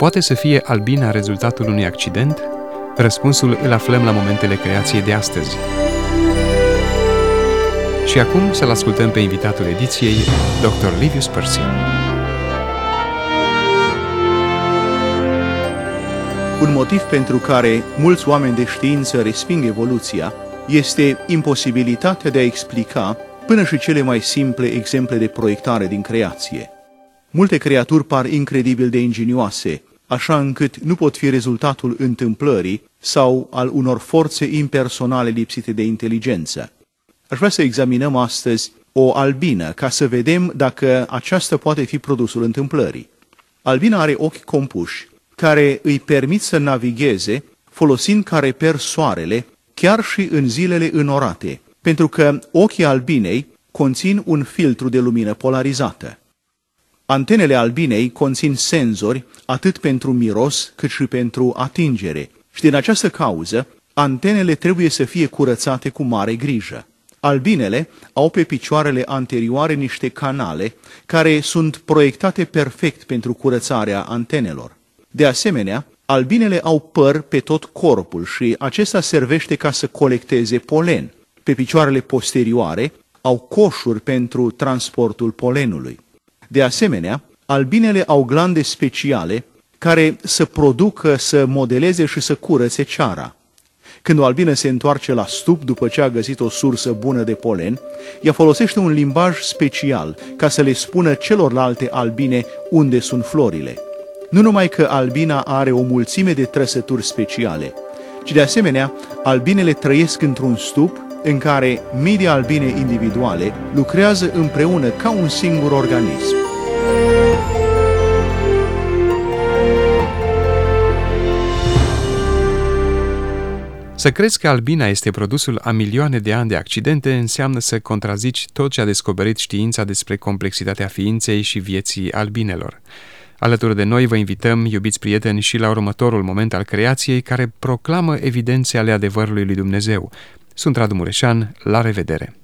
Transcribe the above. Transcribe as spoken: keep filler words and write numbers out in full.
Poate să fie albina rezultatul unui accident? Răspunsul îl aflăm la momentele creației de astăzi. Și acum să-l ascultăm pe invitatul ediției, doctor Livius Părsi. Un motiv pentru care mulți oameni de știință resping evoluția este imposibilitatea de a explica până și cele mai simple exemple de proiectare din creație. Multe creaturi par incredibil de ingenioase, așa încât nu pot fi rezultatul întâmplării sau al unor forțe impersonale lipsite de inteligență. Aș vrea să examinăm astăzi o albină ca să vedem dacă aceasta poate fi produsul întâmplării. Albina are ochi compuși care îi permit să navigheze folosind ca reper soarele chiar și în zilele înorate, pentru că ochii albinei conțin un filtru de lumină polarizată. Antenele albinei conțin senzori atât pentru miros cât și pentru atingere și din această cauză antenele trebuie să fie curățate cu mare grijă. Albinele au pe picioarele anterioare niște canale care sunt proiectate perfect pentru curățarea antenelor. De asemenea, albinele au păr pe tot corpul și acesta servește ca să colecteze polen. Pe picioarele posterioare au coșuri pentru transportul polenului. De asemenea, albinele au glande speciale care să producă, să modeleze și să curățe ceara. Când o albină se întoarce la stup după ce a găsit o sursă bună de polen, ea folosește un limbaj special ca să le spună celorlalte albine unde sunt florile. Nu numai că albina are o mulțime de trăsături speciale, ci de asemenea, albinele trăiesc într-un stup în care mii de albine individuale lucrează împreună ca un singur organism. Să crezi că albina este produsul a milioane de ani de accidente înseamnă să contrazici tot ce a descoperit știința despre complexitatea ființei și vieții albinelor. Alături de noi vă invităm, iubiți prieteni, și la următorul moment al creației care proclamă evidențe ale adevărului lui Dumnezeu. Sunt Radu Mureșan, la revedere!